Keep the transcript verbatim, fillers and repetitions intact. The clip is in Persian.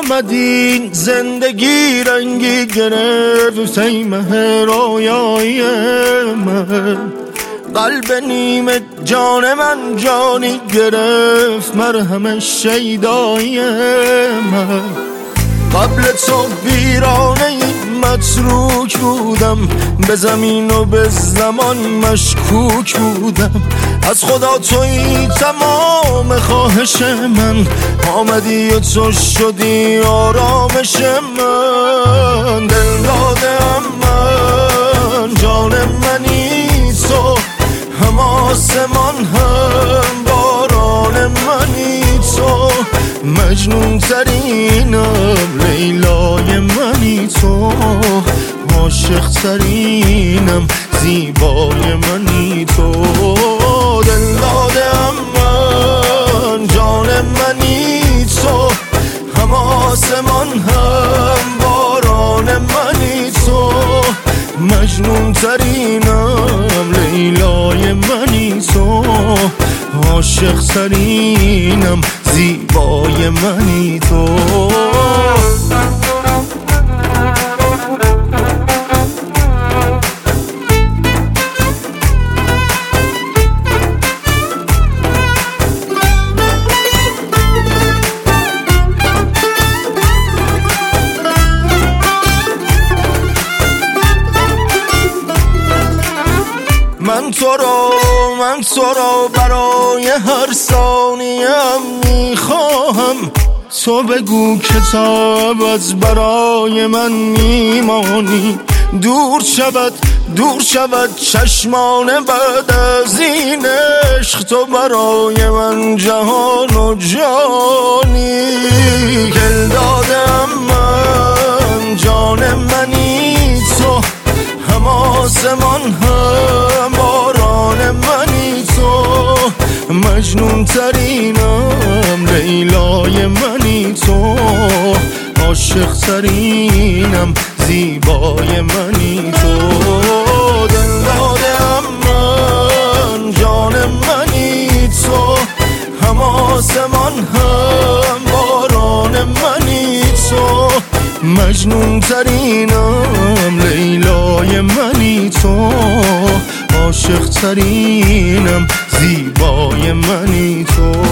آمدی زندگی رنگی گرفت ای مه رویای من، قلب نیمه جان من جانی گرفت مرهم شیدای من. قبل تو ویرانه متروک بودم، به زمین و به زمان مشکوک بودم. از خدا تویی تمام خواهش من، آمدی و تو شدی آرامش من. دل دادم من، جان منی تو، هم آسمان هم باران منی تو. مجنون ترینم لیلای منی تو، عاشق ترینم زیبای منی تو. دل دادم من، جان منی تو، هم آسمان هم باران منی تو. مجنون ترینم لیلای منی تو، عاشق ترینم زیبای منی تو. من تو رو من تو رو برای هر ثانیم میخواهم. تو بگو کتاب از برای من میمانی. دور شود دور شود چشمان بعد از این عشق، تو برای من جهان و جانی. دل دادم من، جان منی تو، هم آسمان هم باران منی تو. مجنون ترینم لیلای منی تو، عاشق ترینم زیبای منی تو. دل دادم من، جان منی تو، هم آسمان هم باران منی تو. مجنون ترینم لیلای منی تو، عاشق ترینم زیبای منی تو.